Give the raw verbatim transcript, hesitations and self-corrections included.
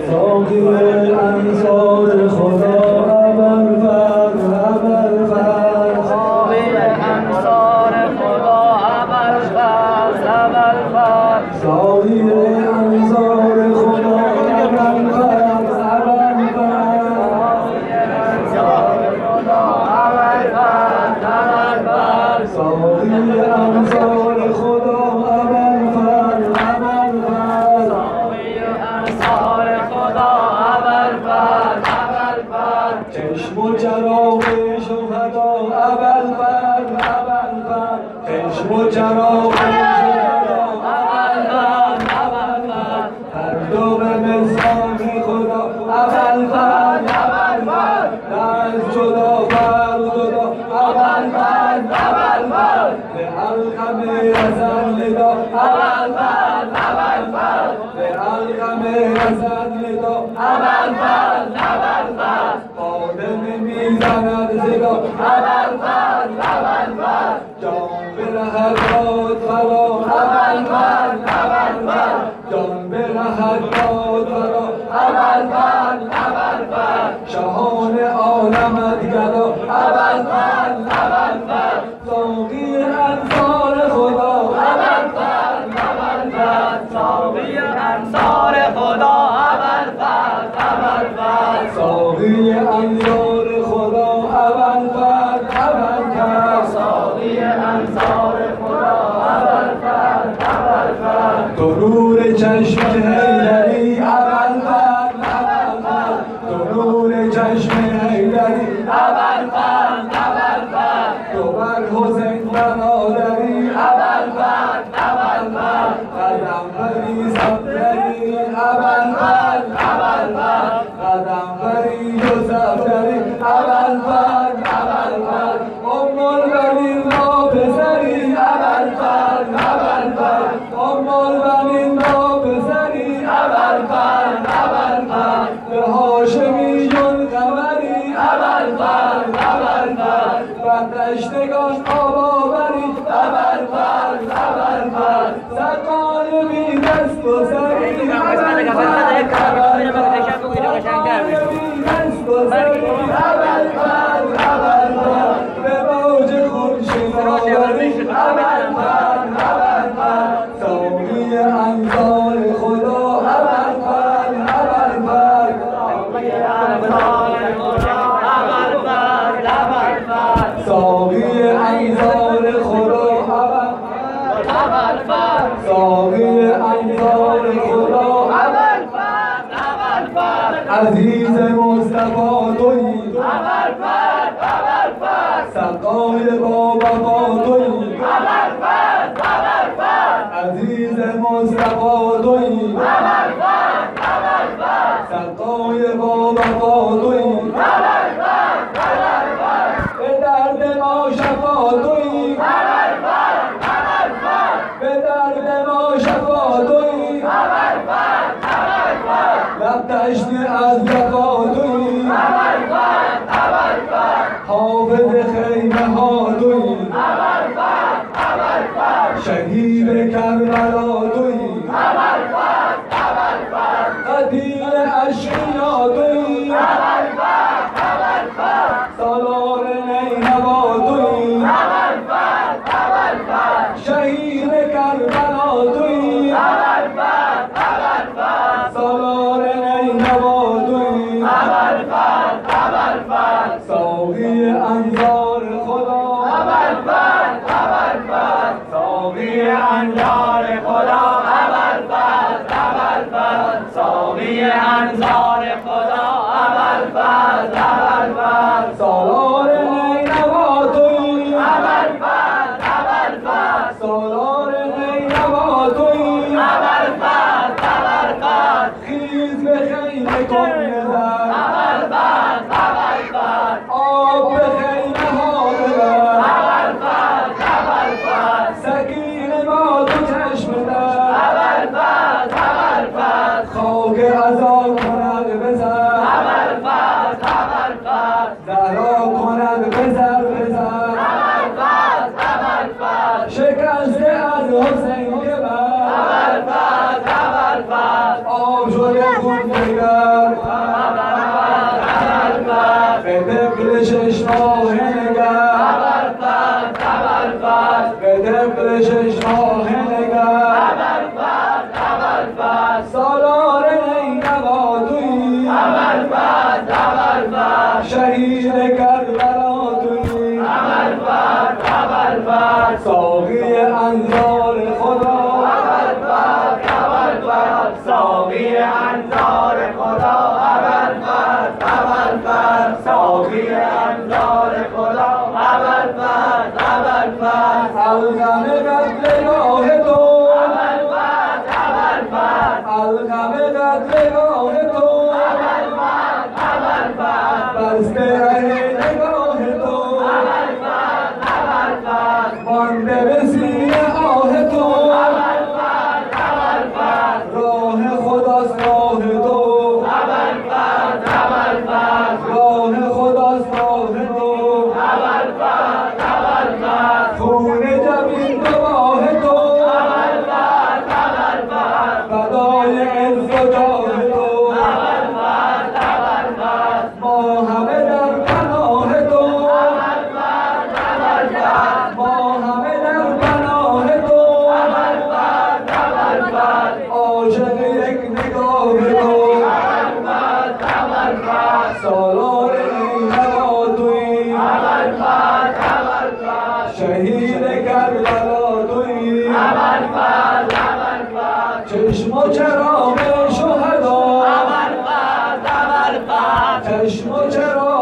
ساقی انصار خدا ابوالفضل ابوالفضل ساقی انصار خدا ابوالفضل ابوالفضل ساقی انصار خدا ابوالفضل ابوالفضل ساقی انصار خدا ابوالفضل ابوالفضل چشم و چراغ شهدا ابوالفضل ابوالفضل چشم و چراغ شهدا ابوالفضل ابوالفضل هر دو به مثال خدا ابوالفضل ابوالفضل نه از جدا فرق جدا ابوالفضل ابوالفضل به القم ازل ندا ابوالفضل ابوالفضل به القم ازل ندا ابوالفضل ابوالفضل آدم میزند زدا ابوالفضل ابوالفضل جان برهد داد فرا ابوالفضل ابوالفضل جان برهد داد فرا ابوالفضل ابوالفضل شاهان عالمت گدا ابوالفضل ابوالفضل ساقی انصار خدا ابوالفضل ابوالفضل ساقی انصار خدا ابوالفضل ابوالفضل ساقی انصار خدا ابوالفضل ابوالفضل ساقی انصار خدا ابوالفضل ابوالفضل تو نور چشم حیدری ابوالفضل ابوالفضل تو نور چشم حیدری ابوالفضل ابوالفضل تو بر حسین برادری ابوالفضل ابوالفضل قدم بری صفدری ابوالفضل ابوالفضل قدم بری و صفدری ابوالفضل ابوالفضل ام البنین را پسری ابوالفضل ابوالفضل ام البنین را پسری ابوالفضل ابوالفضل به هاشمیون قمری ابوالفضل ابوالفضل بردشتگان آبابری ابوالفضل ابوالفضل سرکار بی دست و سری ابوالفضل ابوالفضل ابوالفضل به موج خورشید آوری ابوالفضل ابوالفضل ساقی انصار خدا ابوالفضل ابوالفضل ساقی انصار خدا ابوالفضل ابوالفضل ساقی انصار خدا ابوالفضل ساقی انصار خدا ابوالفضل ابوالفضل عزیز مصطفی تویی ابوالفضل ابوالفضل سقای با وفا تویی ابوالفضل ابوالفضل عزیز مصطفی تویی ابوالفضل ابوالفضل سقای با وفا تویی ابوالفضل ابوالفضل به درد ما شفا تویی ابوالفضل ابوالفضل به درد ما شفا تویی ابوالفضل ابوالفضل لب تشنه از جفا تویی ابوالفضل ابوالفضل حافظ خیمه ها تویی ابوالفضل ابوالفضل شهید کربلا تویی ابوالفضل ابوالفضل قتیل اشقیا تویی ابوالفضل ابوالفضل سالار نینوا تویی ابوالفضل ابوالفضل شهید کربلا تویی ابوالفضل ابوالفضل سالار نینوا تویی ابوالفضل ابوالفضل ساقی انصار خدا ابوالفضل ابوالفضل ساقی انصار خدا ابوالفضل ابوالفضل ساقی انصار خدا ابوالفضل ابوالفضل سالار نینوا تویی ابوالفضل ابوالفضل سالار نینوا تویی ابوالفضل ابوالفضل خیز به خیمه کن نظر ابوالفضل ابوالفضل آب به خیمه ها ببر ابوالفضل ابوالفضل سکینه با تو چشم در ابوالفضل ابوالفضل خاک عزا کند بزر ابوالفضل ابوالفضل زهرا کند بزر بزر ابوالفضل ابوالفضل شکسته از حسین که بر ابوالفضل ابوالفضل آب شده خون بگر نگر به دبل شش ماه نگر به دبل شش ماه نگر سالار نینوا تویی شهید کربلا تویی ساقی انظار خدا ساقی انظار خدا اول فرد اول فرد ساقی انظار خدا اول فرد اول فرد الغم قتلگاه تو اول فرد اول فرد الغم قتلگاه تو اول فرد اول فرد بسته ره نگاه تو اول فرد اول فرد مانده به سینه آه تو اول فرد اول فرد راه خداست راه تو اول فرد اول فرد راه خداست راه تو اول فرد اول فرد خون جبین گواه تو اول فرد اول فرد فدای عز و جاه تو اول فرد اول فرد ما همه در پناه تو اول فرد اول فرد ما همه در پناه تو اول فرد اول فرد عاشق یک نگاه تو اول فرد اول فرد سالار نینوا تویی اول فرد اول فرد شهید کربلا تویی اول فرد اول فرد چشم و چراغ شهدا اول فرد اول فرد چشم و چراغ